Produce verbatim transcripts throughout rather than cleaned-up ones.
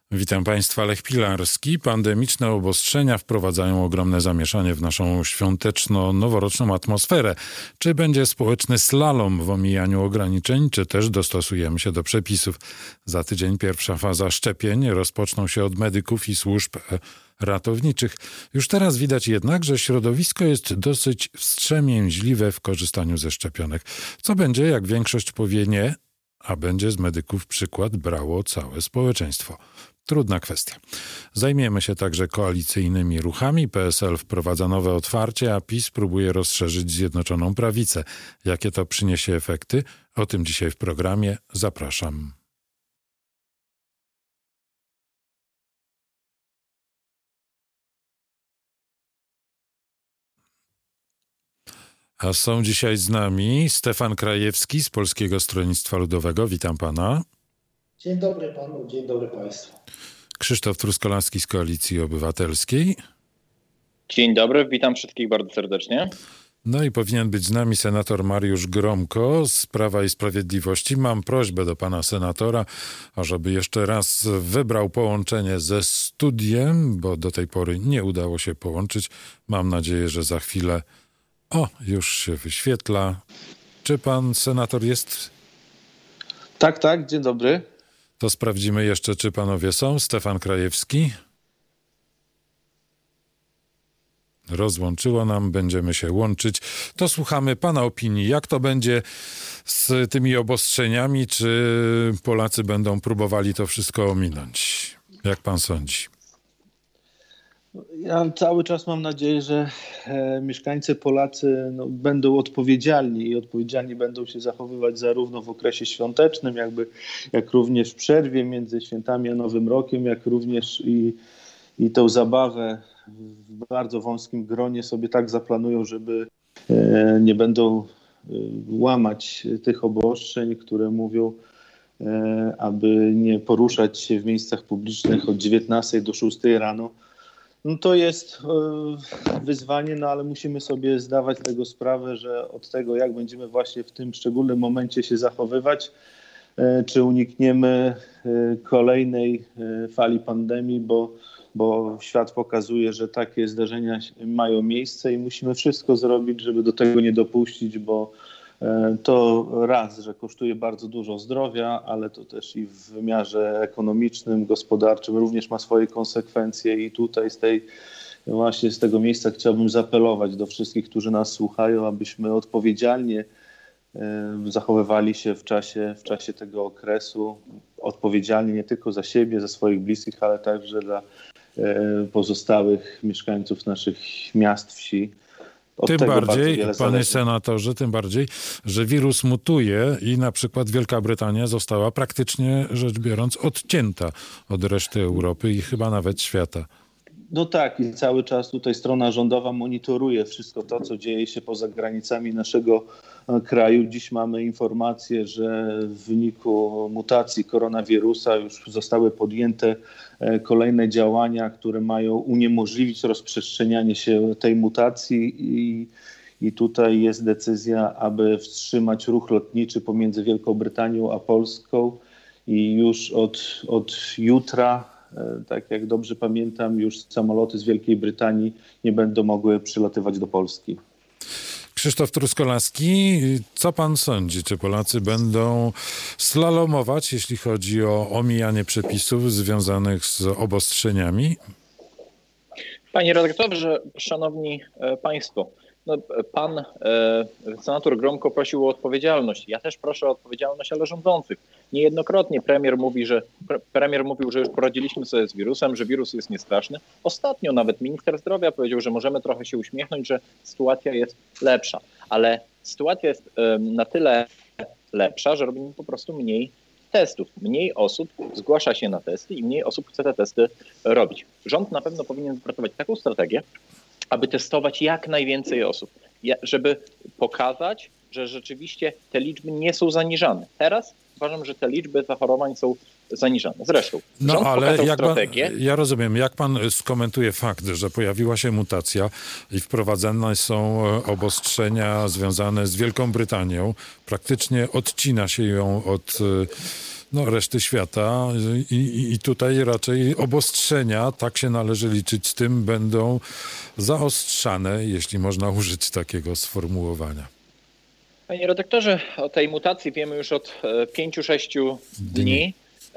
Witam Państwa, Lech Pilarski. Pandemiczne obostrzenia wprowadzają ogromne zamieszanie w naszą świąteczno-noworoczną atmosferę. Czy będzie społeczny slalom w omijaniu ograniczeń, czy też dostosujemy się do przepisów? Za tydzień pierwsza faza szczepień. Rozpoczną się od medyków i służb ratowniczych. Już teraz widać jednak, że środowisko jest dosyć wstrzemięźliwe w korzystaniu ze szczepionek. Co będzie, jak większość powie nie, a będzie z medyków przykład brało całe społeczeństwo? Trudna kwestia. Zajmiemy się także koalicyjnymi ruchami. P S L wprowadza nowe otwarcie, a PiS próbuje rozszerzyć Zjednoczoną Prawicę. Jakie to przyniesie efekty? O tym dzisiaj w programie. Zapraszam. A są dzisiaj z nami Stefan Krajewski z Polskiego Stronnictwa Ludowego. Witam pana. Dzień dobry panu, dzień dobry państwu. Krzysztof Truskolaski z Koalicji Obywatelskiej. Dzień dobry, witam wszystkich bardzo serdecznie. No i powinien być z nami senator Mariusz Gromko z Prawa i Sprawiedliwości. Mam prośbę do pana senatora, ażeby jeszcze raz wybrał połączenie ze studiem, bo do tej pory nie udało się połączyć. Mam nadzieję, że za chwilę... O, już się wyświetla. Czy pan senator jest? Tak, tak, dzień dobry. To sprawdzimy jeszcze, czy panowie są. Stefan Krajewski. Rozłączyło nam, będziemy się łączyć. To słuchamy pana opinii. Jak to będzie z tymi obostrzeniami? Czy Polacy będą próbowali to wszystko ominąć? Jak pan sądzi? Ja cały czas mam nadzieję, że e, mieszkańcy Polacy no, będą odpowiedzialni i odpowiedzialni będą się zachowywać zarówno w okresie świątecznym, jakby, jak również w przerwie między świętami a Nowym Rokiem, jak również i, i tą zabawę w bardzo wąskim gronie sobie tak zaplanują, żeby e, nie będą e, łamać tych obostrzeń, które mówią, e, aby nie poruszać się w miejscach publicznych od dziewiętnastej do szóstej rano. No to jest e, wyzwanie, no ale musimy sobie zdawać tego sprawę, że od tego, jak będziemy właśnie w tym szczególnym momencie się zachowywać, e, czy unikniemy e, kolejnej e, fali pandemii, bo, bo świat pokazuje, że takie zdarzenia mają miejsce i musimy wszystko zrobić, żeby do tego nie dopuścić, bo e, to raz, że kosztuje bardzo dużo zdrowia, ale to też i w wymiarze ekonomicznym, gospodarczym również ma swoje konsekwencje i tutaj z tej właśnie z tego miejsca chciałbym zaapelować do wszystkich, którzy nas słuchają, abyśmy odpowiedzialnie e, zachowywali się w czasie, w czasie tego okresu, odpowiedzialnie nie tylko za siebie, za swoich bliskich, ale także dla e, pozostałych mieszkańców naszych miast, wsi. Od tym bardziej, panie zależy. senatorze, tym bardziej, że wirus mutuje i na przykład Wielka Brytania została praktycznie rzecz biorąc odcięta od reszty Europy i chyba nawet świata. No tak, i cały czas tutaj strona rządowa monitoruje wszystko to, co dzieje się poza granicami naszego kraju. Dziś mamy informację, że w wyniku mutacji koronawirusa już zostały podjęte kolejne działania, które mają uniemożliwić rozprzestrzenianie się tej mutacji i, i tutaj jest decyzja, aby wstrzymać ruch lotniczy pomiędzy Wielką Brytanią a Polską i już od, od jutra, tak jak dobrze pamiętam, już samoloty z Wielkiej Brytanii nie będą mogły przylatywać do Polski. Krzysztof Truskolaski, co pan sądzi? Czy Polacy będą slalomować, jeśli chodzi o omijanie przepisów związanych z obostrzeniami? Panie redaktorze, szanowni państwo, no, pan e, senator Gromko prosił o odpowiedzialność. Ja też proszę o odpowiedzialność, ale rządzących. Niejednokrotnie premier mówi, że pre, premier mówił, że już poradziliśmy sobie z wirusem, że wirus jest niestraszny. Ostatnio nawet minister zdrowia powiedział, że możemy trochę się uśmiechnąć, że sytuacja jest lepsza. Ale sytuacja jest e, na tyle lepsza, że robimy po prostu mniej testów. Mniej osób zgłasza się na testy i mniej osób chce te testy robić. Rząd na pewno powinien wypracować taką strategię, aby testować jak najwięcej osób, żeby pokazać, że rzeczywiście te liczby nie są zaniżane. Teraz uważam, że te liczby zachorowań są zaniżane. Zresztą no, rząd ale pokazał jak strategię. Pan, ja rozumiem, jak pan skomentuje fakt, że pojawiła się mutacja i wprowadzane są obostrzenia związane z Wielką Brytanią. Praktycznie odcina się ją od no, reszty świata i, i, i tutaj raczej obostrzenia, tak się należy liczyć z tym, będą zaostrzane, jeśli można użyć takiego sformułowania. Panie redaktorze, o tej mutacji wiemy już od pięciu, sześciu dni. Dni.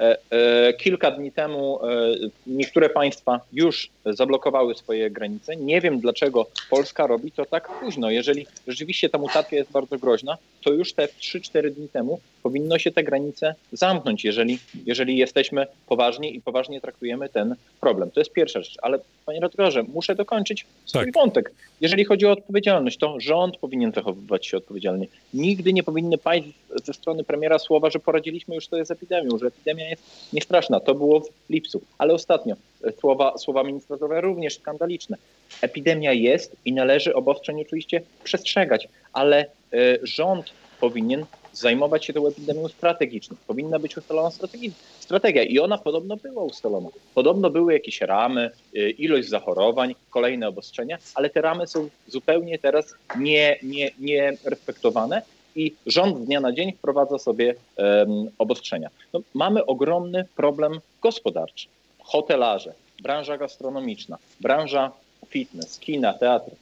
Kilka dni temu niektóre państwa już zablokowały swoje granice. Nie wiem, dlaczego Polska robi to tak późno. Jeżeli rzeczywiście ta mutacja jest bardzo groźna, to już te trzy cztery dni temu powinno się te granice zamknąć, jeżeli, jeżeli jesteśmy poważni i poważnie traktujemy ten problem. To jest pierwsza rzecz. Ale panie redaktorze, muszę dokończyć swój Tak. wątek. Jeżeli chodzi o odpowiedzialność, to rząd powinien zachowywać się odpowiedzialnie. Nigdy nie powinny paść ze strony premiera słowa, że poradziliśmy już sobie z epidemią, że epidemia jest niestraszna. To było w lipcu. Ale ostatnio słowa, słowa ministra zdrowia również skandaliczne. Epidemia jest i należy obostrzeń oczywiście przestrzegać, ale y, rząd powinien zajmować się tą epidemią strategicznie. Powinna być ustalona strategia i ona podobno była ustalona. Podobno były jakieś ramy, ilość zachorowań, kolejne obostrzenia, ale te ramy są zupełnie teraz nie, nie, nie respektowane i rząd z dnia na dzień wprowadza sobie um, obostrzenia. No, mamy ogromny problem gospodarczy. Hotelarze, branża gastronomiczna, branża fitness, kina, teatry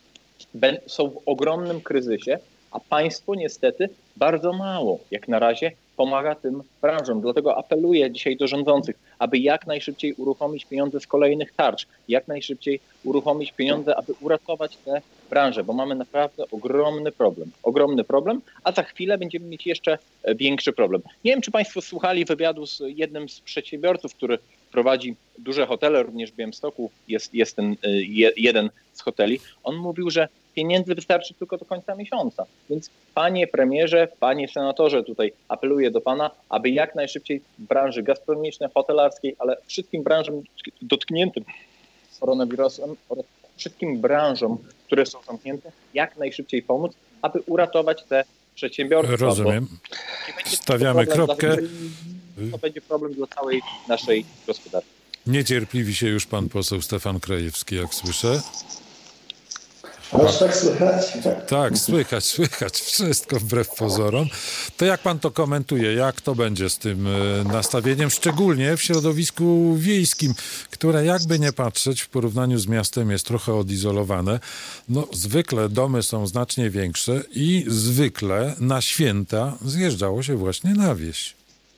są w ogromnym kryzysie, a państwo niestety bardzo mało, jak na razie, pomaga tym branżom. Dlatego apeluję dzisiaj do rządzących, aby jak najszybciej uruchomić pieniądze z kolejnych tarcz, jak najszybciej uruchomić pieniądze, aby uratować te branże, bo mamy naprawdę ogromny problem. Ogromny problem, a za chwilę będziemy mieć jeszcze większy problem. Nie wiem, czy państwo słuchali wywiadu z jednym z przedsiębiorców, który prowadzi duże hotele, również w Białymstoku jest, jest ten jeden z hoteli. On mówił, że pieniędzy wystarczy tylko do końca miesiąca. Więc panie premierze, panie senatorze, tutaj apeluję do pana, aby jak najszybciej w branży gastronomicznej, hotelarskiej, ale wszystkim branżom dotkniętym koronawirusem oraz wszystkim branżom, które są zamknięte, jak najszybciej pomóc, aby uratować te przedsiębiorstwa. Rozumiem. Stawiamy kropkę. To będzie problem dla całej naszej gospodarki. Niecierpliwi się już pan poseł Stefan Krajewski, jak słyszę. Aż tak słychać? Tak, słychać, słychać. Wszystko wbrew pozorom. To jak pan to komentuje? Jak to będzie z tym nastawieniem? Szczególnie w środowisku wiejskim, które jakby nie patrzeć w porównaniu z miastem jest trochę odizolowane. No zwykle domy są znacznie większe i zwykle na święta zjeżdżało się właśnie na wieś.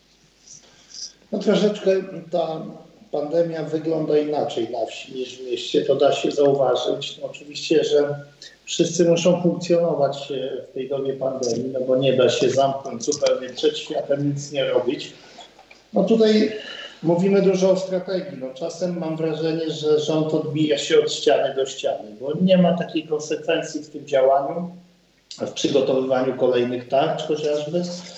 No troszeczkę ta pandemia wygląda inaczej na wsi niż w mieście, to da się zauważyć. No oczywiście, że wszyscy muszą funkcjonować w tej dobie pandemii, no bo nie da się zamknąć zupełnie przed światem, nic nie robić. No tutaj mówimy dużo o strategii. No czasem mam wrażenie, że rząd odbija się od ściany do ściany, bo nie ma takiej konsekwencji w tym działaniu, w przygotowywaniu kolejnych tarcz chociażby.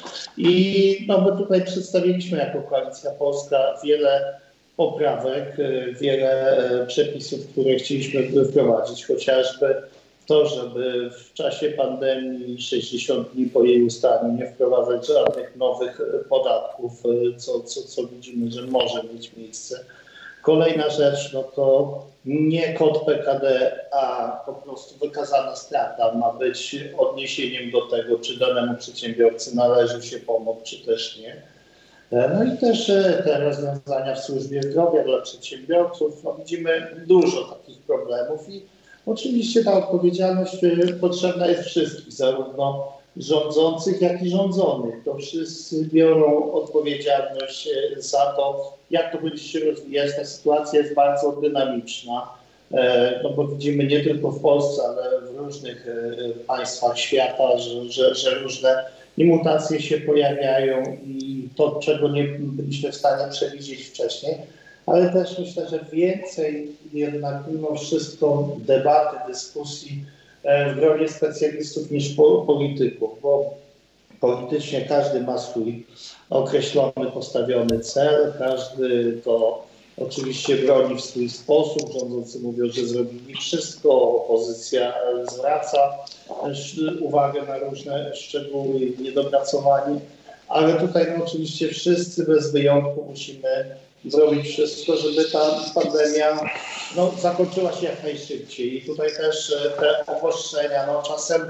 I no bo tutaj przedstawiliśmy jako Koalicja Polska wiele poprawek, wiele przepisów, które chcieliśmy wprowadzić, chociażby to, żeby w czasie pandemii sześćdziesiąt dni po jej ustaniu nie wprowadzać żadnych nowych podatków, co, co, co widzimy, że może mieć miejsce. Kolejna rzecz, no to nie kod P K D, a po prostu wykazana strata ma być odniesieniem do tego, czy danemu przedsiębiorcy należy się pomoc, czy też nie. No i też te rozwiązania w służbie zdrowia dla przedsiębiorców. No widzimy dużo takich problemów i oczywiście ta odpowiedzialność potrzebna jest wszystkich, zarówno rządzących, jak i rządzonych. To wszyscy biorą odpowiedzialność za to, jak to będzie się rozwijać. Ta sytuacja jest bardzo dynamiczna, no bo widzimy nie tylko w Polsce, ale w różnych państwach świata, że, że, że różne i mutacje się pojawiają i to, czego nie byliśmy w stanie przewidzieć wcześniej, ale też myślę, że więcej jednak mimo wszystko debaty, dyskusji w gronie specjalistów niż polityków, bo politycznie każdy ma swój określony, postawiony cel, każdy to oczywiście broni w swój sposób, rządzący mówią, że zrobili wszystko, opozycja zwraca uwagę na różne szczegóły i niedopracowanie, ale tutaj no, oczywiście wszyscy bez wyjątku musimy zrobić wszystko, żeby ta pandemia no, zakończyła się jak najszybciej. I tutaj też te obostrzenia, no czasem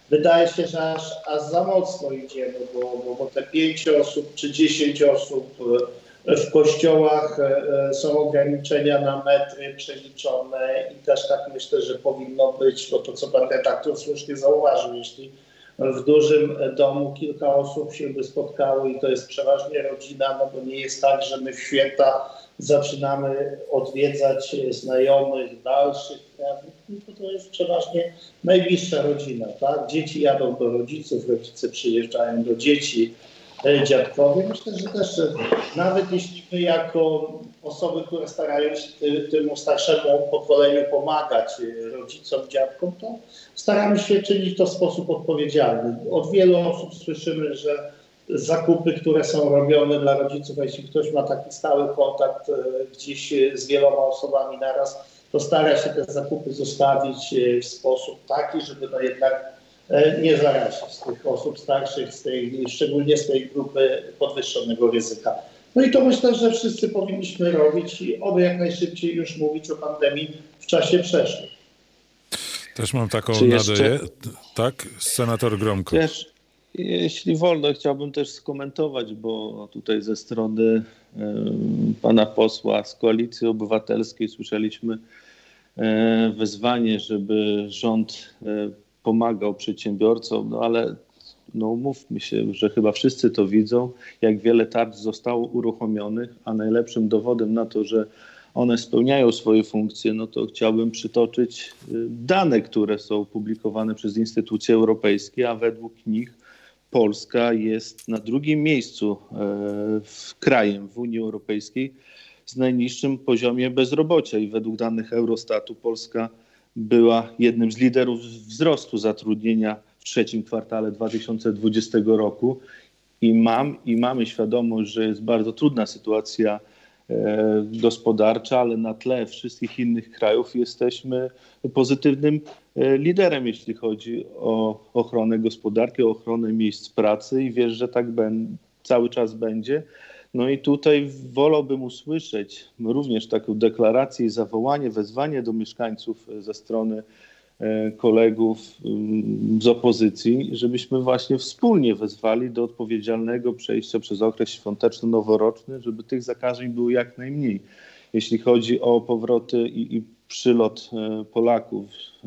wydaje się, że aż, aż za mocno idziemy, bo, bo, bo te pięć osób czy dziesięć osób w kościołach są ograniczenia na metry przeliczone i też tak myślę, że powinno być, bo to co pan redaktor słusznie zauważył, jeśli w dużym domu kilka osób się by spotkało i to jest przeważnie rodzina, no bo nie jest tak, że my w święta zaczynamy odwiedzać znajomych, dalszych, to, to jest przeważnie najbliższa rodzina, tak? Dzieci jadą do rodziców, rodzice przyjeżdżają do dzieci, dziadkowie. Myślę, że też nawet jeśli my jako osoby, które starają się ty, temu starszemu pokoleniu pomagać, rodzicom, dziadkom, to staramy się czynić to w sposób odpowiedzialny. Od wielu osób słyszymy, że zakupy, które są robione dla rodziców, a jeśli ktoś ma taki stały kontakt gdzieś z wieloma osobami naraz, to stara się te zakupy zostawić w sposób taki, żeby no jednak nie zarazić z tych osób starszych, z tej, szczególnie z tej grupy podwyższonego ryzyka. No i to myślę, że wszyscy powinniśmy robić i oby jak najszybciej już mówić o pandemii w czasie przeszłym. Też mam taką Czy jeszcze... nadzieję. Tak, senator Gromko. Też, jeśli wolno, chciałbym też skomentować, bo tutaj ze strony y, pana posła z Koalicji Obywatelskiej słyszeliśmy y, wezwanie, żeby rząd y, pomagał przedsiębiorcom, no ale no umówmy się, że chyba wszyscy to widzą, jak wiele tarcz zostało uruchomionych, a najlepszym dowodem na to, że one spełniają swoje funkcje, no to chciałbym przytoczyć dane, które są publikowane przez instytucje europejskie, a według nich Polska jest na drugim miejscu w krajem w Unii Europejskiej z najniższym poziomie bezrobocia i według danych Eurostatu Polska była jednym z liderów wzrostu zatrudnienia w trzecim kwartale dwa tysiące dwudziestego roku i mam i mamy świadomość, że jest bardzo trudna sytuacja e, gospodarcza, ale na tle wszystkich innych krajów jesteśmy pozytywnym e, liderem, jeśli chodzi o ochronę gospodarki, o ochronę miejsc pracy i wierzę, że tak ben, cały czas będzie. No i tutaj wolałbym usłyszeć również taką deklarację i zawołanie, wezwanie do mieszkańców ze strony kolegów z opozycji, żebyśmy właśnie wspólnie wezwali do odpowiedzialnego przejścia przez okres świąteczno-noworoczny, żeby tych zakażeń było jak najmniej. Jeśli chodzi o powroty i, i przylot Polaków,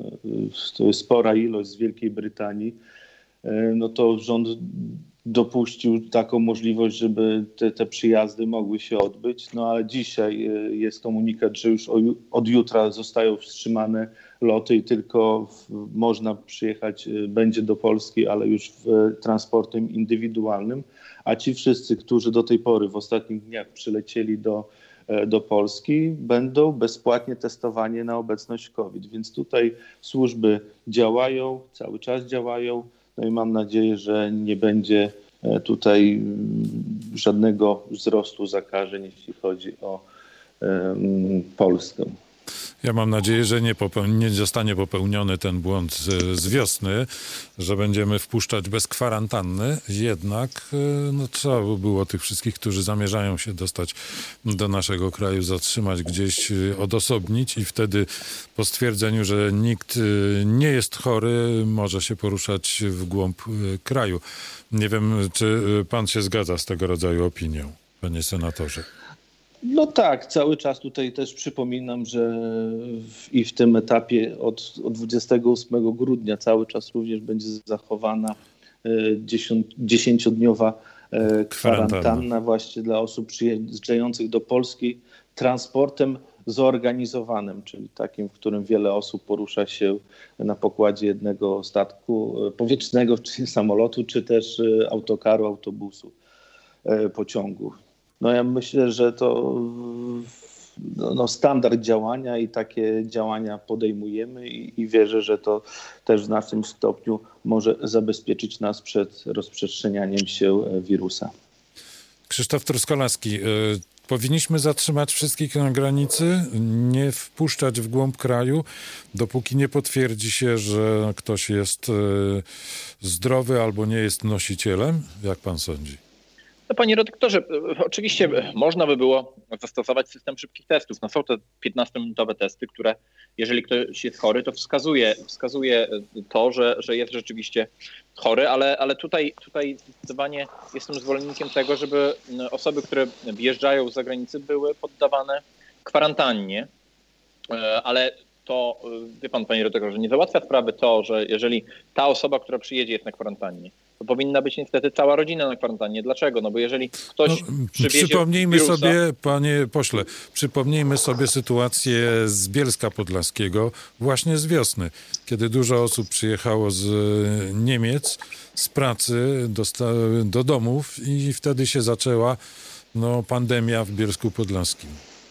to jest spora ilość z Wielkiej Brytanii, no to rząd dopuścił taką możliwość, żeby te, te przyjazdy mogły się odbyć, no ale dzisiaj jest komunikat, że już od jutra zostają wstrzymane loty i tylko w, można przyjechać będzie do Polski, ale już w transportem indywidualnym, a ci wszyscy, którzy do tej pory w ostatnich dniach przylecieli do, do Polski, będą bezpłatnie testowani na obecność COVID, więc tutaj służby działają, cały czas działają. No i mam nadzieję, że nie będzie tutaj żadnego wzrostu zakażeń, jeśli chodzi o um, Polskę. Ja mam nadzieję, że nie, popeł- nie zostanie popełniony ten błąd z, z wiosny, że będziemy wpuszczać bez kwarantanny. Jednak no, trzeba by było tych wszystkich, którzy zamierzają się dostać do naszego kraju, zatrzymać gdzieś, odosobnić i wtedy po stwierdzeniu, że nikt nie jest chory, może się poruszać w głąb kraju. Nie wiem, czy pan się zgadza z tego rodzaju opinią, panie senatorze. No tak, cały czas tutaj też przypominam, że w, i w tym etapie od, od dwudziestego ósmego grudnia cały czas również będzie zachowana dziesięciodniowa kwarantanna właśnie dla osób przyjeżdżających do Polski transportem zorganizowanym, czyli takim, w którym wiele osób porusza się na pokładzie jednego statku powietrznego, czy samolotu, czy też autokaru, autobusu, pociągu. No ja myślę, że to no, no standard działania i takie działania podejmujemy i, i wierzę, że to też w znacznym stopniu może zabezpieczyć nas przed rozprzestrzenianiem się wirusa. Krzysztof Truskolaski, powinniśmy zatrzymać wszystkich na granicy, nie wpuszczać w głąb kraju, dopóki nie potwierdzi się, że ktoś jest zdrowy albo nie jest nosicielem? Jak pan sądzi? No, panie redaktorze, oczywiście można by było zastosować system szybkich testów. No, są te piętnastominutowe testy, które jeżeli ktoś jest chory, to wskazuje, wskazuje to, że, że jest rzeczywiście chory, ale, ale tutaj, tutaj zdecydowanie jestem zwolennikiem tego, żeby osoby, które wjeżdżają z zagranicy, były poddawane kwarantannie, ale to, wie pan, panie redaktorze, nie załatwia sprawy to, że jeżeli ta osoba, która przyjedzie, jest na kwarantannie, to powinna być niestety cała rodzina na kwarantannie. Dlaczego? No bo jeżeli ktoś no, przywiezie Przypomnijmy wirusa... sobie, panie pośle, przypomnijmy sobie sytuację z Bielska Podlaskiego właśnie z wiosny, kiedy dużo osób przyjechało z Niemiec, z pracy do, do domów i wtedy się zaczęła no, pandemia w Bielsku Podlaskim.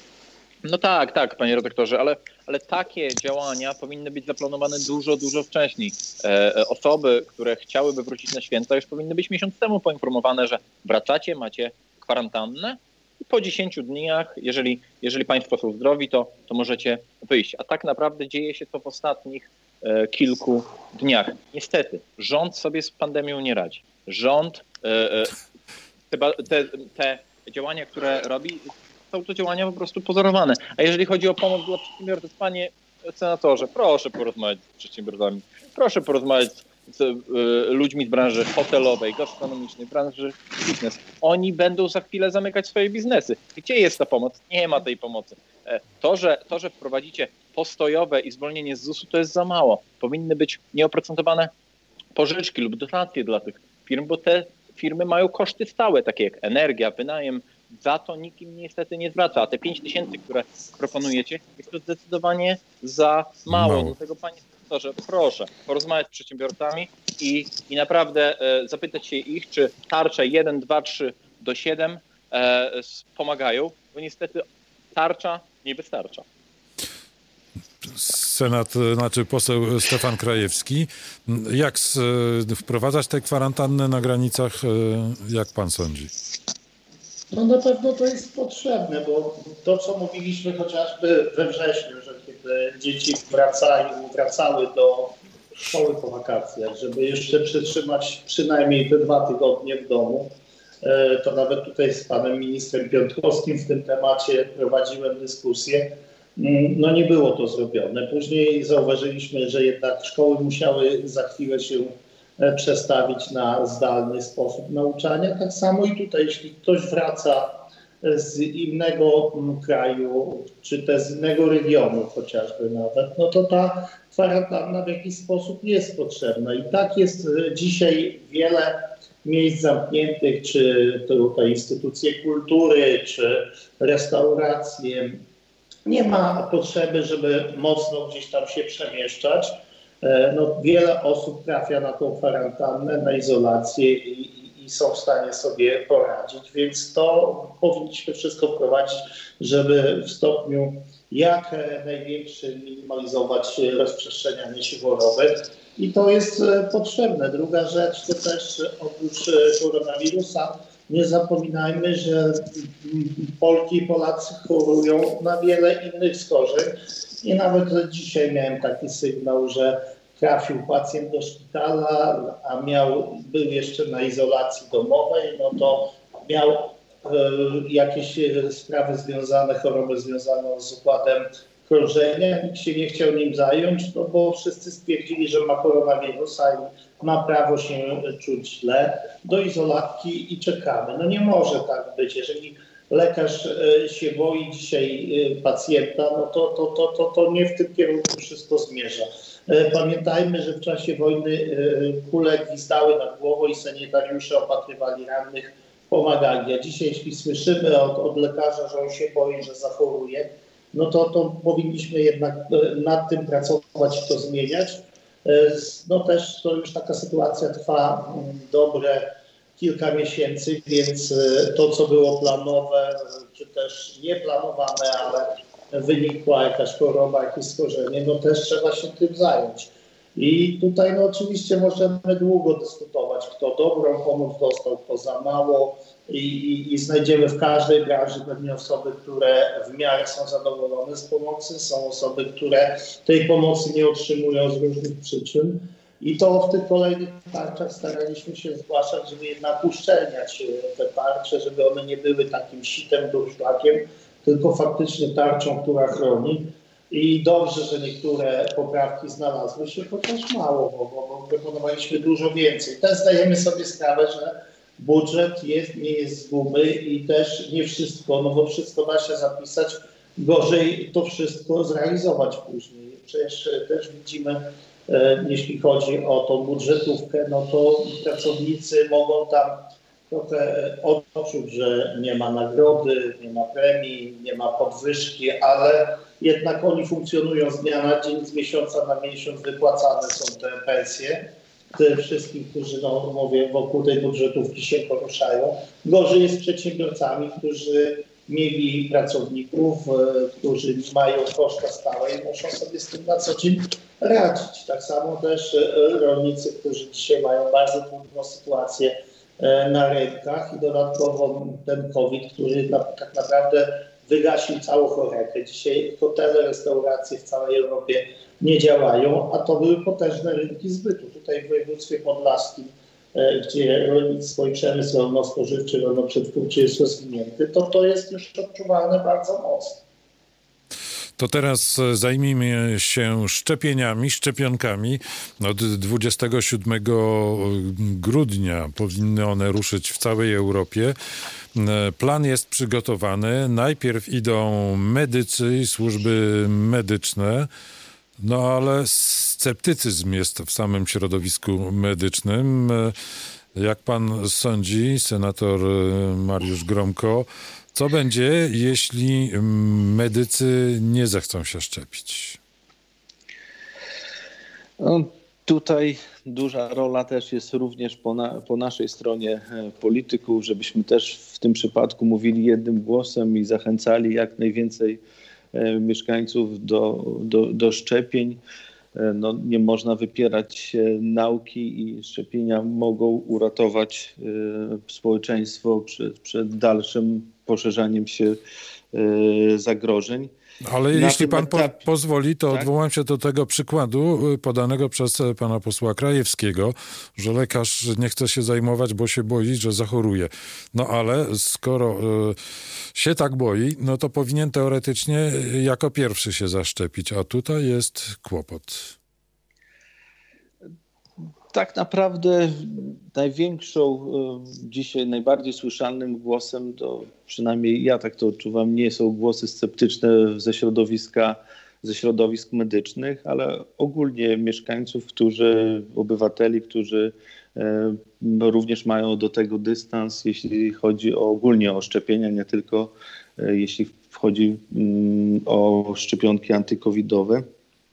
No tak, tak, panie redaktorze, ale, ale takie działania powinny być zaplanowane dużo, dużo wcześniej. E, osoby, które chciałyby wrócić na święta, już powinny być miesiąc temu poinformowane, że wracacie, macie kwarantannę i po dziesięciu dniach, jeżeli, jeżeli państwo są zdrowi, to, to możecie wyjść. A tak naprawdę dzieje się to w ostatnich e, kilku dniach. Niestety, rząd sobie z pandemią nie radzi. Rząd e, te, te, te działania, które robi, są to działania po prostu pozorowane. A jeżeli chodzi o pomoc dla przedsiębiorców, panie senatorze, proszę porozmawiać z przedsiębiorcami, proszę porozmawiać z y, ludźmi z branży hotelowej, gastronomicznej, branży fitness. Oni będą za chwilę zamykać swoje biznesy. Gdzie jest ta pomoc? Nie ma tej pomocy. To, że, to, że wprowadzicie postojowe i zwolnienie z zusu, to jest za mało. Powinny być nieoprocentowane pożyczki lub dotacje dla tych firm, bo te firmy mają koszty stałe, takie jak energia, wynajem. Za to nikt im niestety nie zwraca, a te pięć tysięcy, które proponujecie, jest to zdecydowanie za mało. mało. Dlatego, panie profesorze, proszę porozmawiać z przedsiębiorcami i, i naprawdę e, zapytać się ich, czy tarcze jeden, dwa, trzy do siedem e, pomagają, bo niestety tarcza nie wystarcza. Senat, znaczy poseł Stefan Krajewski. Jak z, wprowadzać tę kwarantannę na granicach, jak pan sądzi? No na pewno to jest potrzebne, bo to, co mówiliśmy chociażby we wrześniu, że kiedy dzieci wracają, wracały do szkoły po wakacjach, żeby jeszcze przytrzymać przynajmniej te dwa tygodnie w domu, to nawet tutaj z panem ministrem Piontkowskim w tym temacie prowadziłem dyskusję. No nie było to zrobione. Później zauważyliśmy, że jednak szkoły musiały za chwilę się przestawić na zdalny sposób nauczania. Tak samo i tutaj, jeśli ktoś wraca z innego kraju, czy też z innego regionu chociażby nawet, no to ta kwarantanna w jakiś sposób jest potrzebna. I tak jest dzisiaj wiele miejsc zamkniętych, czy to instytucje kultury, czy restauracje. Nie ma potrzeby, żeby mocno gdzieś tam się przemieszczać. No, wiele osób trafia na tą kwarantannę, na izolację i, i, i są w stanie sobie poradzić, więc to powinniśmy wszystko wprowadzić, żeby w stopniu jak największym minimalizować rozprzestrzenianie się choroby i to jest potrzebne. Druga rzecz to też oprócz koronawirusa nie zapominajmy, że Polki i Polacy chorują na wiele innych schorzeń. I nawet dzisiaj miałem taki sygnał, że trafił pacjent do szpitala, a miał, był jeszcze na izolacji domowej, no to miał e, jakieś sprawy związane, choroby związane z układem krążenia. Nikt się nie chciał nim zająć, no bo wszyscy stwierdzili, że ma koronawirusa i ma prawo się czuć źle. Do izolatki i czekamy. No nie może tak być. Jeżeli lekarz się boi dzisiaj pacjenta, no to, to, to, to, to nie w tym kierunku wszystko zmierza. Pamiętajmy, że w czasie wojny kule gwizdały nad głową i sanitariusze opatrywali rannych, pomagali. A dzisiaj, jeśli słyszymy od, od lekarza, że on się boi, że zachoruje, no to, to powinniśmy jednak nad tym pracować i to zmieniać. No też to już taka sytuacja trwa dobre kilka miesięcy, więc to, co było planowe, czy też nieplanowane, ale wynikła jakaś choroba, jakieś schorzenie, no też trzeba się tym zająć. I tutaj no oczywiście możemy długo dyskutować, kto dobrą pomoc dostał, kto za mało i, i, i znajdziemy w każdej branży pewnie osoby, które w miarę są zadowolone z pomocy, są osoby, które tej pomocy nie otrzymują z różnych przyczyn. I to w tych kolejnych tarczach staraliśmy się zgłaszać, żeby jednak uszczelniać te tarcze, żeby one nie były takim sitem, durszlakiem, tylko faktycznie tarczą, która chroni. I dobrze, że niektóre poprawki znalazły się, chociaż mało, bo, bo, bo proponowaliśmy dużo więcej. Też zdajemy sobie sprawę, że budżet jest, nie jest z gumy i też nie wszystko, no bo wszystko da się zapisać, gorzej to wszystko zrealizować później. Przecież też widzimy, e, jeśli chodzi o tą budżetówkę, no to pracownicy mogą tam trochę odczuć, że nie ma nagrody, nie ma premii, nie ma podwyżki, ale jednak oni funkcjonują z dnia na dzień, z miesiąca na miesiąc, wypłacane są te pensje. Tym wszystkim, którzy, no mówię, wokół tej budżetówki się poruszają. Gorzej jest z przedsiębiorcami, którzy mieli pracowników, którzy mają koszta stałe i muszą sobie z tym na co dzień radzić. Tak samo też rolnicy, którzy dzisiaj mają bardzo trudną sytuację na rynkach i dodatkowo ten COVID, który na, tak naprawdę wygasił całą chorobę. Dzisiaj hotele, restauracje w całej Europie nie działają, a to były potężne rynki zbytu. Tutaj w województwie podlaskim, gdzie rolnictwo i przemysł rolno-spożywczy, rolno-przetwórczy jest rozwinięty, to to jest już odczuwalne bardzo mocno. To teraz zajmijmy się szczepieniami, szczepionkami. Od dwudziestego siódmego grudnia powinny one ruszyć w całej Europie. Plan jest przygotowany. Najpierw idą medycy i służby medyczne, no ale sceptycyzm jest w samym środowisku medycznym. Jak pan sądzi, senator Mariusz Gromko, co będzie, jeśli medycy nie zechcą się szczepić? No, tutaj duża rola też jest również po, na, po naszej stronie polityków, żebyśmy też w tym przypadku mówili jednym głosem i zachęcali jak najwięcej mieszkańców do, do, do szczepień. No, nie można wypierać nauki i szczepienia mogą uratować społeczeństwo przed, przed dalszym poszerzaniem się zagrożeń. Ale Na jeśli pan po, etapie, pozwoli, to tak? odwołam się do tego przykładu podanego przez pana posła Krajewskiego, że lekarz nie chce się zajmować, bo się boi, że zachoruje. No ale skoro y, się tak boi, no to powinien teoretycznie jako pierwszy się zaszczepić, a tutaj jest kłopot. Tak naprawdę największą, dzisiaj najbardziej słyszalnym głosem, to przynajmniej ja tak to odczuwam, nie są głosy sceptyczne ze środowiska, ze środowisk medycznych, ale ogólnie mieszkańców, którzy, obywateli, którzy również mają do tego dystans, jeśli chodzi o, ogólnie o szczepienia, nie tylko jeśli chodzi o szczepionki antykowidowe.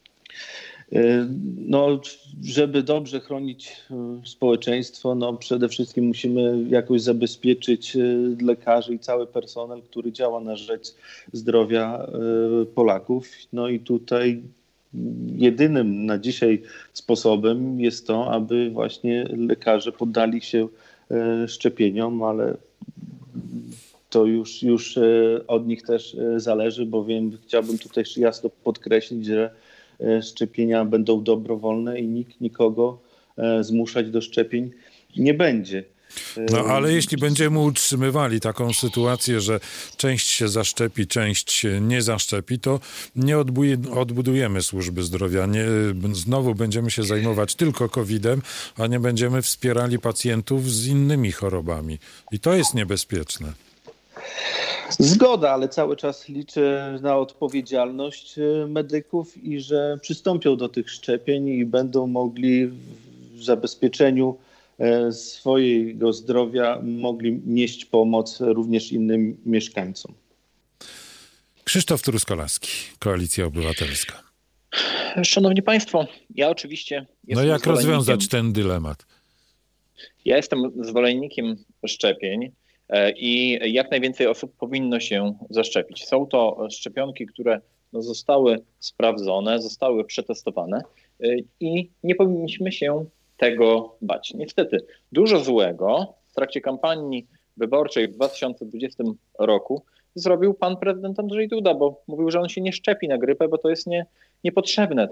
No, żeby dobrze chronić społeczeństwo, no przede wszystkim musimy jakoś zabezpieczyć lekarzy i cały personel, który działa na rzecz zdrowia Polaków. No i tutaj jedynym na dzisiaj sposobem jest to, aby właśnie lekarze poddali się szczepieniom, ale to już, już od nich też zależy, bowiem chciałbym tutaj jasno podkreślić, że szczepienia będą dobrowolne i nikt nikogo zmuszać do szczepień nie będzie. No ale jeśli będziemy utrzymywali taką sytuację, że część się zaszczepi, część się nie zaszczepi, to nie odbuj- odbudujemy służby zdrowia. Nie, znowu będziemy się zajmować tylko kowidem, a nie będziemy wspierali pacjentów z innymi chorobami. I to jest niebezpieczne. Zgoda, ale cały czas liczę na odpowiedzialność medyków i że przystąpią do tych szczepień i będą mogli w zabezpieczeniu swojego zdrowia mogli nieść pomoc również innym mieszkańcom. Krzysztof Truskolaski, Koalicja Obywatelska. Szanowni Państwo, ja oczywiście No jak rozwiązać ten dylemat? Ja jestem zwolennikiem szczepień i jak najwięcej osób powinno się zaszczepić. Są to szczepionki, które no, zostały sprawdzone, zostały przetestowane i nie powinniśmy się tego bać. Niestety dużo złego w trakcie kampanii wyborczej w dwa tysiące dwudziestym roku zrobił pan prezydent Andrzej Duda, bo mówił, że on się nie szczepi na grypę, bo to jest nie, niepotrzebne, tak?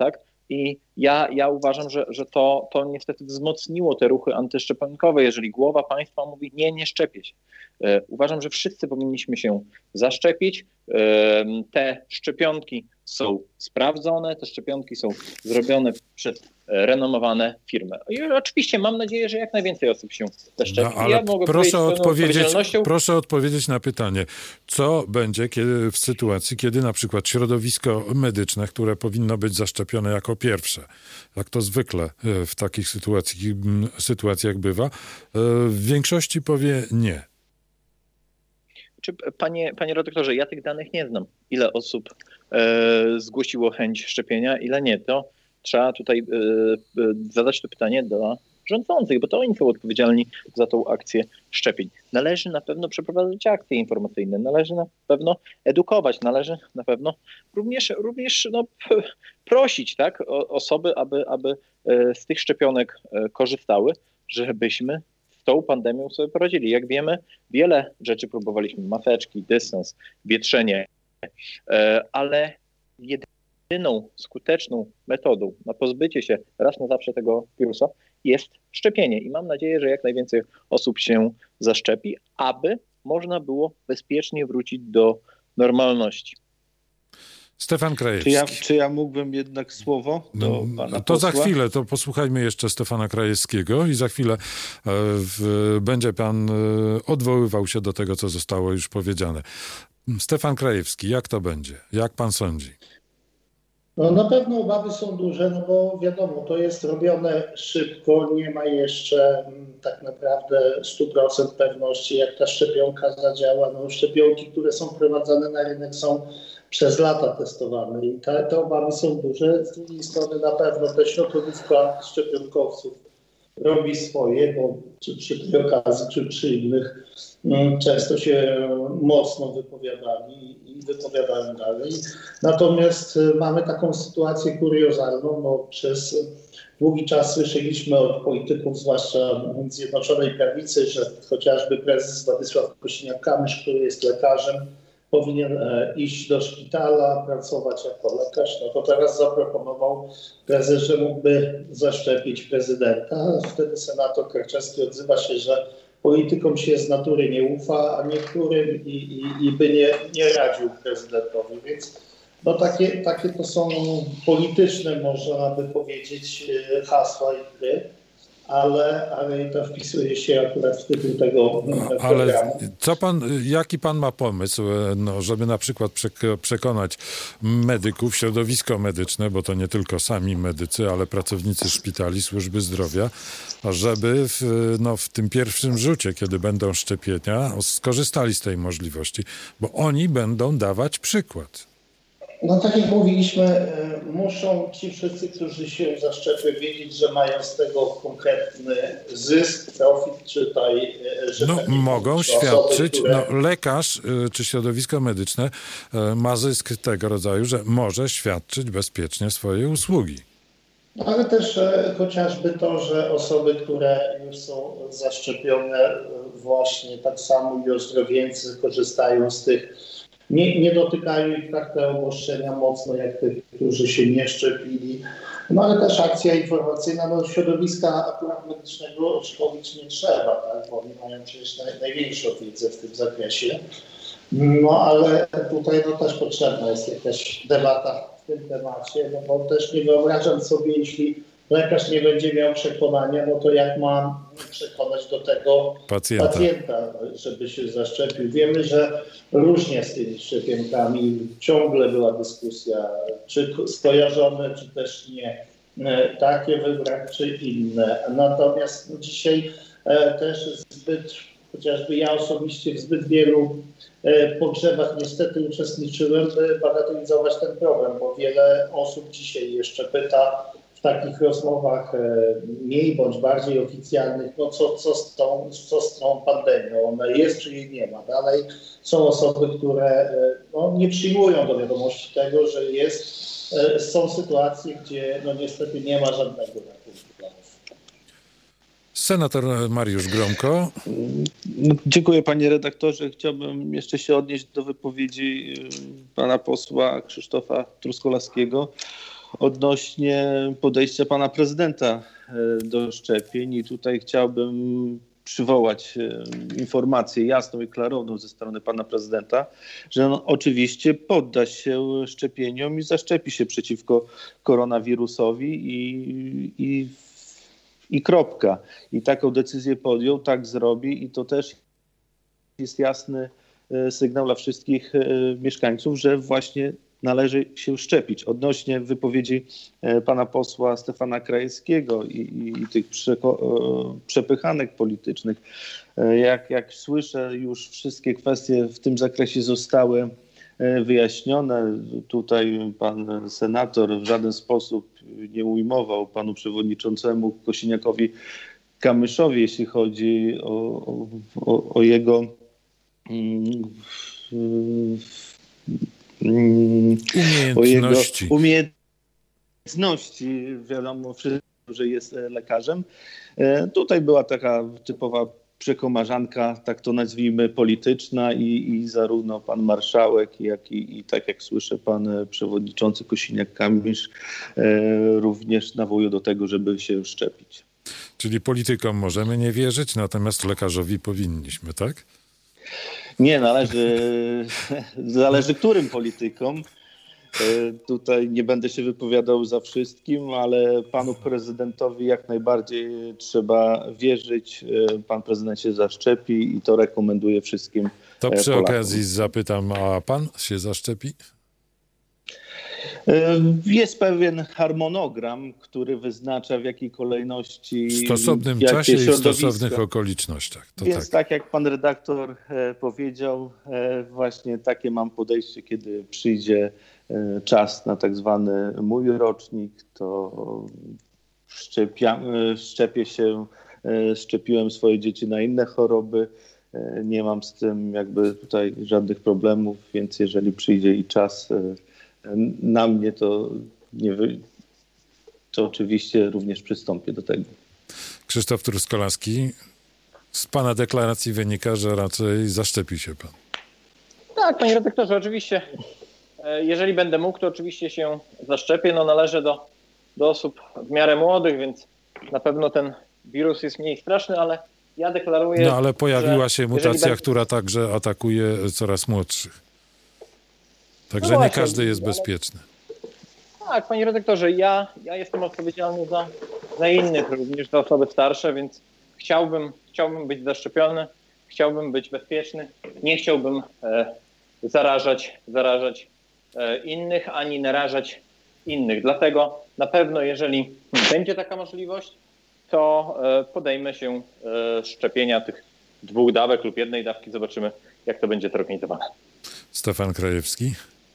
I ja, ja uważam, że, że to, to niestety wzmocniło te ruchy antyszczepionkowe, jeżeli głowa państwa mówi nie, nie szczepię się. Uważam, że wszyscy powinniśmy się zaszczepić. Te szczepionki są sprawdzone, te szczepionki są zrobione przez renomowane firmy. I oczywiście mam nadzieję, że jak najwięcej osób się zaszczepi. No, ale ja mogę proszę, odpowiedzieć, odpowiedzialnością... proszę odpowiedzieć na pytanie, co będzie kiedy, w sytuacji, kiedy na przykład środowisko medyczne, które powinno być zaszczepione jako pierwsze, jak to zwykle w takich sytuacji, sytuacjach bywa, w większości powie nie. Czy, panie, panie redaktorze, ja tych danych nie znam. Ile osób e, zgłosiło chęć szczepienia, ile nie. To trzeba tutaj e, e, zadać to pytanie dla rządzących, bo to oni są odpowiedzialni za tą akcję szczepień. Należy na pewno przeprowadzać akcje informacyjne, należy na pewno edukować, należy na pewno również, również no, p- prosić tak, o, osoby, aby, aby e, z tych szczepionek e, korzystały, żebyśmy tą pandemią sobie poradzili. Jak wiemy, wiele rzeczy próbowaliśmy, maseczki, dystans, wietrzenie, ale jedyną skuteczną metodą na pozbycie się raz na zawsze tego wirusa jest szczepienie. I mam nadzieję, że jak najwięcej osób się zaszczepi, aby można było bezpiecznie wrócić do normalności. Stefan Krajewski. Czy ja, czy ja mógłbym jednak słowo do pana To posła? za chwilę, to posłuchajmy jeszcze Stefana Krajewskiego i za chwilę e, w, będzie pan e, odwoływał się do tego, co zostało już powiedziane. Stefan Krajewski, jak to będzie? Jak pan sądzi? No na pewno obawy są duże, no bo wiadomo, to jest robione szybko, nie ma jeszcze m, tak naprawdę stu procent pewności, jak ta szczepionka zadziała. No, szczepionki, które są wprowadzane na rynek, są przez lata testowane i te, te obawy są duże. Z drugiej strony na pewno te środowiska szczepionkowców robi swoje, bo czy przy tej okazji, czy przy innych m, często się mocno wypowiadali i wypowiadają dalej. Natomiast mamy taką sytuację kuriozalną, no przez długi czas słyszeliśmy od polityków, zwłaszcza Zjednoczonej Prawicy, że chociażby prezes Władysław Kosiniak-Kamysz, który jest lekarzem, powinien iść do szpitala, pracować jako lekarz. No to teraz zaproponował prezes, że mógłby zaszczepić prezydenta. Wtedy senator Karczewski odzywa się, że politykom się z natury nie ufa, a niektórym i, i, i by nie, nie radził prezydentowi. Więc no takie, takie to są polityczne, można by powiedzieć, hasła i gry. Ale, ale to wpisuje się akurat w tytuł tego programu. Ale co pan, jaki pan ma pomysł, no, żeby na przykład przekonać medyków, środowisko medyczne, bo to nie tylko sami medycy, ale pracownicy szpitali, służby zdrowia, żeby w, no, w tym pierwszym rzucie, kiedy będą szczepienia, skorzystali z tej możliwości, bo oni będą dawać przykład. No tak jak mówiliśmy, muszą ci wszyscy, którzy się zaszczepią, wiedzieć, że mają z tego konkretny zysk, profit, czy taj, że no, tak mogą osoby, świadczyć, które... no, lekarz czy środowisko medyczne ma zysk tego rodzaju, że może świadczyć bezpiecznie swoje usługi. Ale też e, chociażby to, że osoby, które już są zaszczepione, właśnie tak samo i ozdrowieńcy korzystają z tych. Nie, nie dotykają ich tak te obostrzenia mocno jak tych, którzy się nie szczepili. No ale też akcja informacyjna, no środowiska akurat medycznego szkolić nie trzeba, tak? Bo oni mają przecież naj, największą wiedzę w tym zakresie. No ale tutaj no, też potrzebna jest jakaś debata w tym temacie, no bo też nie wyobrażam sobie, jeśli lekarz nie będzie miał przekonania, no to jak mam przekonać do tego pacjenta, pacjenta żeby się zaszczepił. Wiemy, że różnie z tymi szczepionkami, ciągle była dyskusja, czy skojarzone, czy też nie, takie wybrać, czy inne. Natomiast no, dzisiaj e, też zbyt, chociażby ja osobiście w zbyt wielu e, pogrzebach niestety uczestniczyłem, by bagatelizować ten problem, bo wiele osób dzisiaj jeszcze pyta, w takich rozmowach e, mniej bądź bardziej oficjalnych, no co, co, z tą, co z tą pandemią, ona jest czy jej nie ma. Dalej są osoby, które e, no, nie przyjmują do wiadomości tego, że jest, e, są sytuacje, gdzie no niestety nie ma żadnego ratunku dla nas. Senator Mariusz Gromko. No, dziękuję panie redaktorze. Chciałbym jeszcze się odnieść do wypowiedzi pana posła Krzysztofa Truskolaskiego odnośnie podejścia pana prezydenta do szczepień i tutaj chciałbym przywołać informację jasną i klarowną ze strony pana prezydenta, że on oczywiście podda się szczepieniom i zaszczepi się przeciwko koronawirusowi i, i, i kropka. I taką decyzję podjął, tak zrobi i to też jest jasny sygnał dla wszystkich mieszkańców, że właśnie należy się szczepić. Odnośnie wypowiedzi pana posła Stefana Krajewskiego i, i, i tych przeko- przepychanek politycznych, jak, jak słyszę, już wszystkie kwestie w tym zakresie zostały wyjaśnione. Tutaj pan senator w żaden sposób nie ujmował panu przewodniczącemu Kosiniakowi-Kamyszowi, jeśli chodzi o, o, o jego umiejętności. O jego umiejętności. Wiadomo, że jest lekarzem. Tutaj była taka typowa przekomarzanka, tak to nazwijmy, polityczna i, i zarówno pan marszałek, jak i, i tak jak słyszę, pan przewodniczący Kosiniak-Kamysz e, również nawołują do tego, żeby się szczepić. Czyli politykom możemy nie wierzyć, natomiast lekarzowi powinniśmy, tak? Nie, należy, zależy którym politykom. Tutaj nie będę się wypowiadał za wszystkim, ale panu prezydentowi jak najbardziej trzeba wierzyć. Pan prezydent się zaszczepi i to rekomenduję wszystkim To przy Polakom. okazji zapytam, a pan się zaszczepi? Jest pewien harmonogram, który wyznacza w jakiej kolejności... W stosownym czasie i w stosownych okolicznościach. To Więc tak. tak jak pan redaktor powiedział, właśnie takie mam podejście, kiedy przyjdzie czas na tak zwany mój rocznik, to szczepia, szczepię się, szczepiłem swoje dzieci na inne choroby. Nie mam z tym jakby tutaj żadnych problemów, więc jeżeli przyjdzie i czas na mnie, to, nie wy... to oczywiście również przystąpię do tego. Krzysztof Truskolaski, z pana deklaracji wynika, że raczej zaszczepi się pan. Tak, panie redaktorze, oczywiście. Jeżeli będę mógł, to oczywiście się zaszczepię. No, należę do, do osób w miarę młodych, więc na pewno ten wirus jest mniej straszny, ale ja deklaruję... No ale pojawiła się mutacja, będę... która także atakuje coraz młodszych. Także no nie właśnie, każdy jest ale... bezpieczny. Tak, panie redaktorze, ja, ja jestem odpowiedzialny za, za innych, również za osoby starsze, więc chciałbym, chciałbym być zaszczepiony, chciałbym być bezpieczny, nie chciałbym e, zarażać, zarażać e, innych, ani narażać innych. Dlatego na pewno, jeżeli będzie taka możliwość, to e, podejmę się e, szczepienia tych dwóch dawek lub jednej dawki. Zobaczymy, jak to będzie zorganizowane. Stefan Krajewski.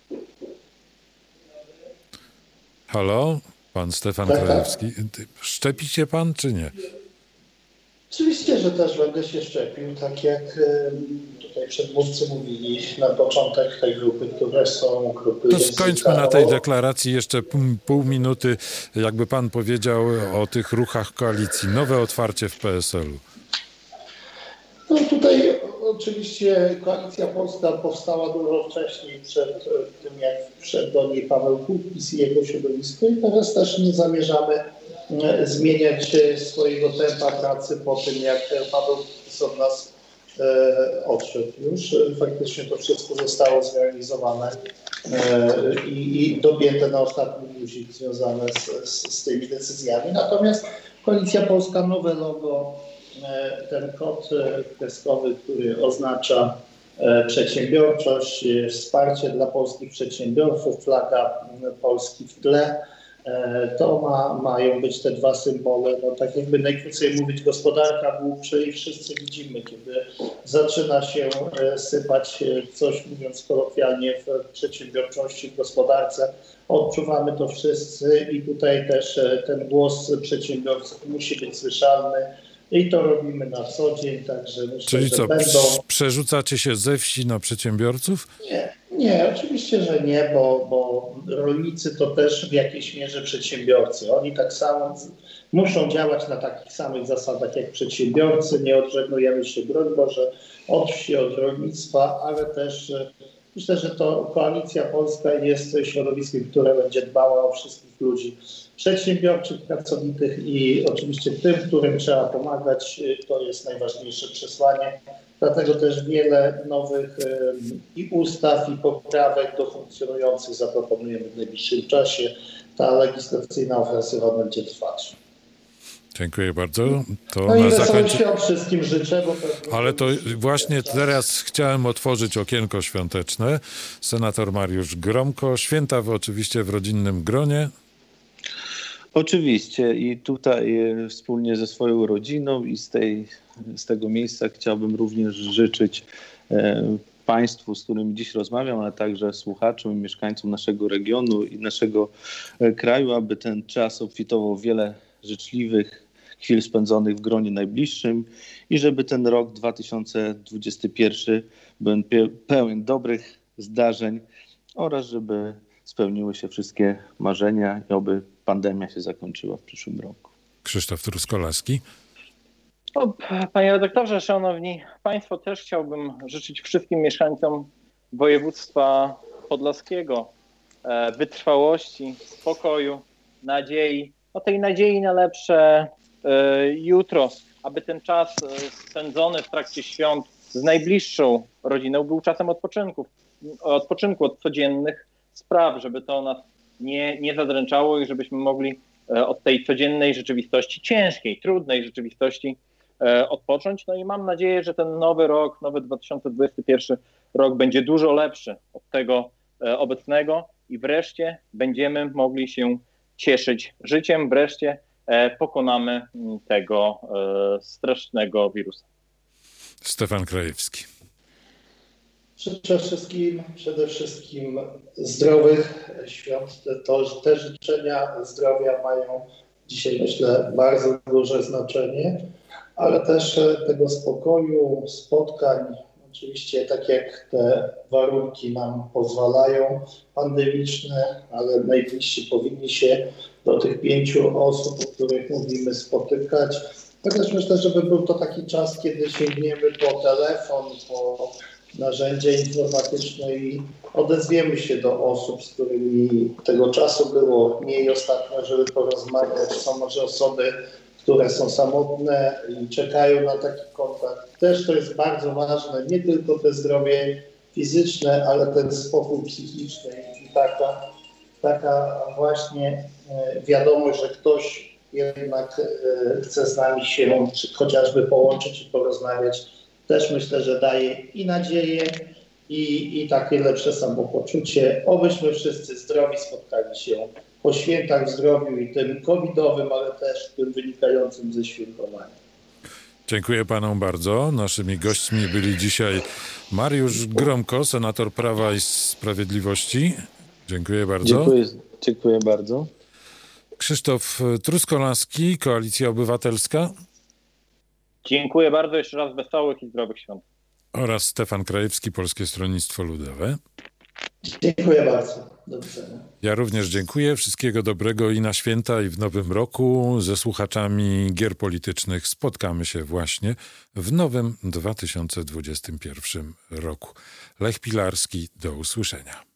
Halo? Pan Stefan tak, Krajewski. Szczepi się pan, czy nie? Oczywiście, że też będę się szczepił, tak jak tutaj przedmówcy mówili, na początek tej grupy, które są grupy To skończmy języka. na tej deklaracji jeszcze pół, pół minuty, jakby pan powiedział o tych ruchach koalicji. Nowe otwarcie w P S L u. No tutaj oczywiście Koalicja Polska powstała dużo wcześniej, przed tym jak wszedł do niej Paweł Kukiz i jego środowisko i teraz też nie zamierzamy zmieniać swojego tempa pracy po tym, jak Paweł Kukiz od nas e, odszedł już. Faktycznie to wszystko zostało zrealizowane e, i, i dopięte na ostatni guzik związane z, z, z tymi decyzjami. Natomiast Koalicja Polska, nowe logo, ten kod kreskowy, który oznacza przedsiębiorczość, wsparcie dla polskich przedsiębiorców, flaga Polski w tle. To ma, mają być te dwa symbole. No, tak jakby najkrócej mówić, gospodarka głupszy i wszyscy widzimy, kiedy zaczyna się sypać coś, mówiąc kolokwialnie, w przedsiębiorczości, w gospodarce. Odczuwamy to wszyscy i tutaj też ten głos przedsiębiorców musi być słyszalny. I to robimy na co dzień, także myślę, Czyli że co, będą... przerzucacie się ze wsi na przedsiębiorców? Nie, nie, oczywiście, że nie, bo, bo rolnicy to też w jakiejś mierze przedsiębiorcy. Oni tak samo muszą działać na takich samych zasadach jak przedsiębiorcy. Nie odżegnujemy się, broń Boże, od wsi, od rolnictwa, ale też Myślę, że to Koalicja Polska jest środowiskiem, które będzie dbało o wszystkich ludzi przedsiębiorczych, pracowitych i oczywiście tym, którym trzeba pomagać. To jest najważniejsze przesłanie. Dlatego też wiele nowych i ustaw, i poprawek do funkcjonujących zaproponujemy w najbliższym czasie. Ta legislacyjna ofensywa będzie trwać. Dziękuję bardzo. To no i na wesołych zakończenie... świąt wszystkim życzę. Bo to Ale to właśnie teraz chciałem otworzyć okienko świąteczne. Senator Mariusz Gromko. Święta w, oczywiście w rodzinnym gronie. Oczywiście i tutaj wspólnie ze swoją rodziną i z, tej, z tego miejsca chciałbym również życzyć e, Państwu, z którymi dziś rozmawiam, ale także słuchaczom i mieszkańcom naszego regionu i naszego e, kraju, aby ten czas obfitował w wiele życzliwych chwil spędzonych w gronie najbliższym i żeby ten rok dwa tysiące dwudziesty pierwszy był pełen dobrych zdarzeń oraz żeby spełniły się wszystkie marzenia i oby pandemia się zakończyła w przyszłym roku. Krzysztof Truskolaski. O, panie redaktorze, szanowni państwo, też chciałbym życzyć wszystkim mieszkańcom województwa podlaskiego e, wytrwałości, spokoju, nadziei, o tej nadziei na lepsze e, jutro, aby ten czas spędzony w trakcie świąt z najbliższą rodziną był czasem odpoczynku, odpoczynku od codziennych spraw, żeby to nas nie, nie zadręczało i żebyśmy mogli od tej codziennej rzeczywistości, ciężkiej, trudnej rzeczywistości odpocząć. No i mam nadzieję, że ten nowy rok, nowy dwa tysiące dwudziesty pierwszy rok będzie dużo lepszy od tego obecnego i wreszcie będziemy mogli się cieszyć życiem, wreszcie pokonamy tego strasznego wirusa. Stefan Krajewski. Życzę wszystkim przede wszystkim zdrowych świąt. To, te życzenia zdrowia mają dzisiaj, myślę, bardzo duże znaczenie, ale też tego spokoju, spotkań. Oczywiście tak jak te warunki nam pozwalają, pandemiczne, ale najbliżsi powinni się do tych pięciu osób, o których mówimy, spotykać. Ja też myślę, żeby był to taki czas, kiedy sięgniemy po telefon, po narzędzia informatyczne i odezwiemy się do osób, z którymi tego czasu było mniej ostatnio, żeby porozmawiać. Są może osoby, które są samotne i czekają na taki kontakt. Też to jest bardzo ważne, nie tylko te zdrowie fizyczne, ale ten spokój psychiczny i taka, taka właśnie wiadomość, że ktoś jednak chce z nami się chociażby połączyć i porozmawiać. Też myślę, że daje i nadzieję, i, i takie lepsze samopoczucie. Obyśmy wszyscy zdrowi spotkali się po świętach w zdrowiu i tym covidowym, ale też tym wynikającym ze świętowania. Dziękuję panom bardzo. Naszymi gośćmi byli dzisiaj Mariusz Gromko, senator Prawa i Sprawiedliwości. Dziękuję bardzo. Dziękuję, dziękuję bardzo. Krzysztof Truskolaski, Koalicja Obywatelska. Dziękuję bardzo. Jeszcze raz wesołych i zdrowych świąt. Oraz Stefan Krajewski, Polskie Stronnictwo Ludowe. Dziękuję bardzo. Do widzenia. Ja również dziękuję. Wszystkiego dobrego i na święta, i w nowym roku. Ze słuchaczami gier politycznych spotkamy się właśnie w nowym dwa tysiące dwudziestym pierwszym roku. Lech Pilarski, do usłyszenia.